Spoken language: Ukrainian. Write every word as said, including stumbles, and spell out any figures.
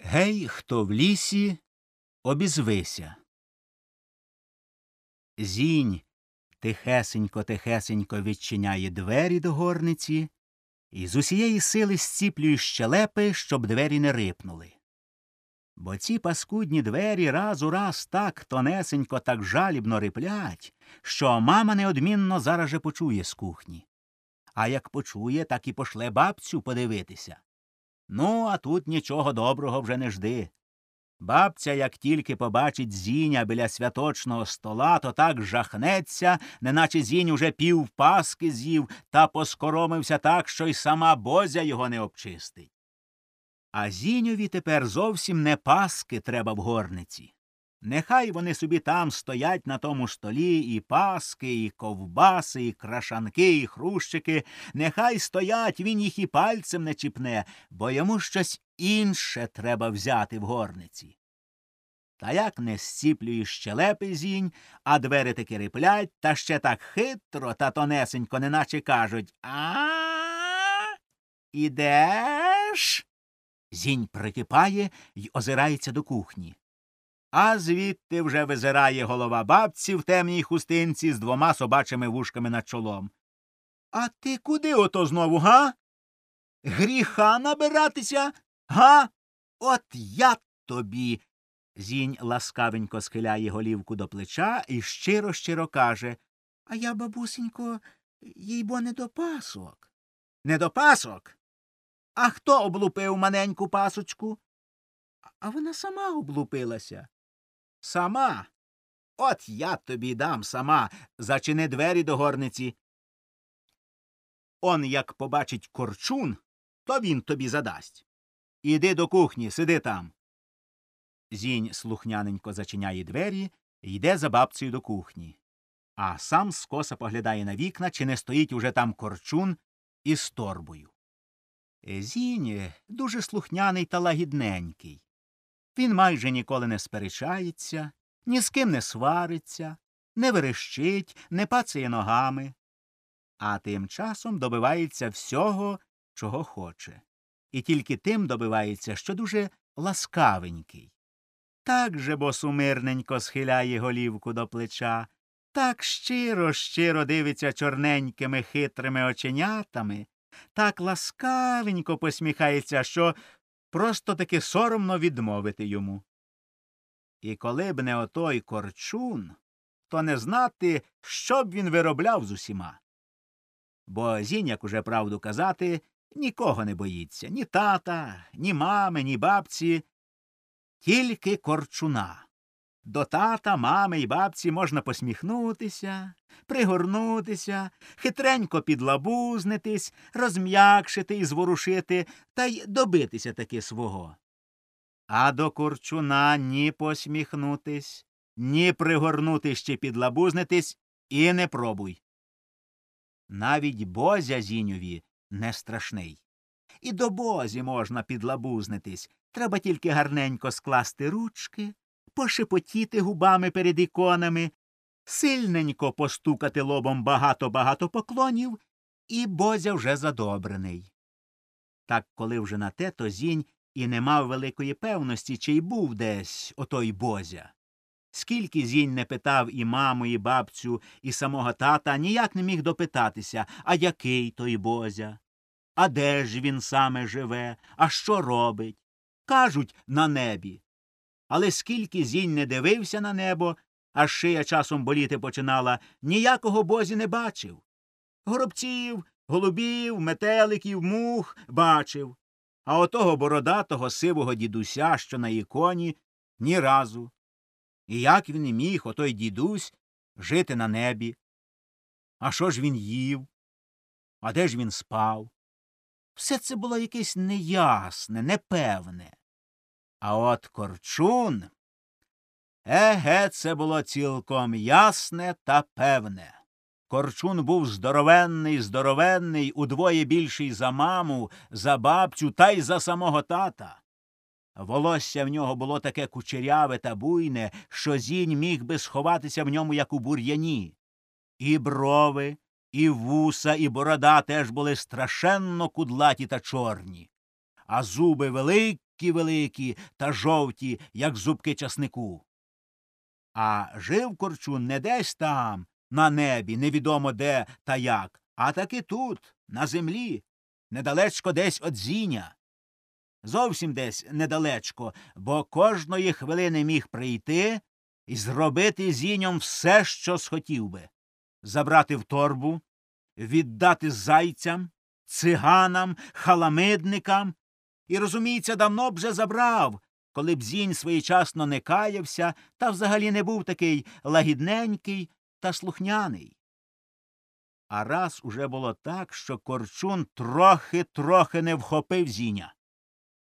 Гей, хто в лісі, обізвися. Зінь тихесенько-тихесенько відчиняє двері до горниці і з усієї сили зціплює щелепи, щоб двері не рипнули. Бо ці паскудні двері раз у раз так тонесенько, так жалібно риплять, що мама неодмінно зараз же почує з кухні. А як почує, так і пошле бабцю подивитися. Ну, а тут нічого доброго вже не жди. Бабця, як тільки побачить Зіня біля святочного стола, то так жахнеться, неначе Зінь уже пів паски з'їв та поскоромився так, що й сама Бозя його не обчистить. А Зіньові тепер зовсім не паски треба в горниці. Нехай вони собі там стоять на тому столі і паски, і ковбаси, і крашанки, і хрущики. Нехай стоять, він їх і пальцем не чіпне, бо йому щось інше треба взяти в горниці. Та як не зціплює щелепи Зінь, а двері таки риплять, та ще так хитро та тонесенько, неначе кажуть: «А, ідеш?» Зінь прикипає й озирається до кухні. А звідти вже визирає голова бабці в темній хустинці з двома собачими вушками над чолом. — А ти куди ото знову, га? Гріха набиратися? Га? От я тобі. Зінь ласкавенько схиляє голівку до плеча і щиро-щиро каже: — А я, бабусенько, їй бо не до пасок. — Не до пасок? А хто облупив маленьку пасочку? — А вона сама облупилася. — Сама? От я тобі дам сама. Зачини двері до горниці. Он як побачить корчун, то він тобі задасть. Іди до кухні, сиди там. Зінь слухняненько зачиняє двері й йде за бабцею до кухні. А сам скоса поглядає на вікна, чи не стоїть уже там корчун із торбою. Зінь дуже слухняний та лагідненький. Він майже ніколи не сперечається, ні з ким не свариться, не верещить, не пацає ногами. А тим часом добивається всього, чого хоче. І тільки тим добивається, що дуже ласкавенький. Так же босумирненько схиляє голівку до плеча, так щиро-щиро дивиться чорненькими хитрими оченятами, так ласкавенько посміхається, що просто-таки соромно відмовити йому. І коли б не отой корчун, то не знати, що б він виробляв з усіма. Бо Зінь, як уже правду казати, нікого не боїться, ні тата, ні мами, ні бабці, тільки корчуна. До тата, мами й бабці можна посміхнутися, пригорнутися, хитренько підлабузнитись, розм'якшити і зворушити, та й добитися таки свого. А до корчуна ні посміхнутись, ні пригорнутись чи підлабузнитись і не пробуй. Навіть Бозя Зіньові не страшний. І до Бозі можна підлабузнитись, треба тільки гарненько скласти ручки, пошепотіти губами перед іконами, сильненько постукати лобом багато-багато поклонів, і Бозя вже задобрений. Так коли вже на те, то Зінь і не мав великої певності, чи й був десь отой Бозя. Скільки Зінь не питав і маму, і бабцю, і самого тата, ніяк не міг допитатися, а який той Бозя? А де ж він саме живе? А що робить? Кажуть, на небі. Але скільки Зінь не дивився на небо, аж шия часом боліти починала, ніякого Бозі не бачив. Горобців, голубів, метеликів, мух бачив. А отого бородатого сивого дідуся, що на іконі, ні разу. І як він і міг, отой дідусь, жити на небі? А що ж він їв? А де ж він спав? Все це було якесь неясне, непевне. А от корчун, еге, це було цілком ясне та певне. Корчун був здоровенний, здоровенний, удвоє більший за маму, за бабцю та й за самого тата. Волосся в нього було таке кучеряве та буйне, що Зінь міг би сховатися в ньому, як у бур'яні. І брови, і вуса, і борода теж були страшенно кудлаті та чорні. А зуби великі, зубки великі та жовті, як зубки часнику. А жив Корчун не десь там, на небі, невідомо де та як, а таки тут, на землі, недалечко десь од Зіня. Зовсім десь недалечко, бо кожної хвилини міг прийти і зробити Зіньом все, що схотів би. Забрати в торбу, віддати зайцям, циганам, халамидникам. І, розуміється, давно б вже забрав, коли б Зінь своєчасно не каявся та взагалі не був такий лагідненький та слухняний. А раз уже було так, що Корчун трохи-трохи не вхопив Зіня.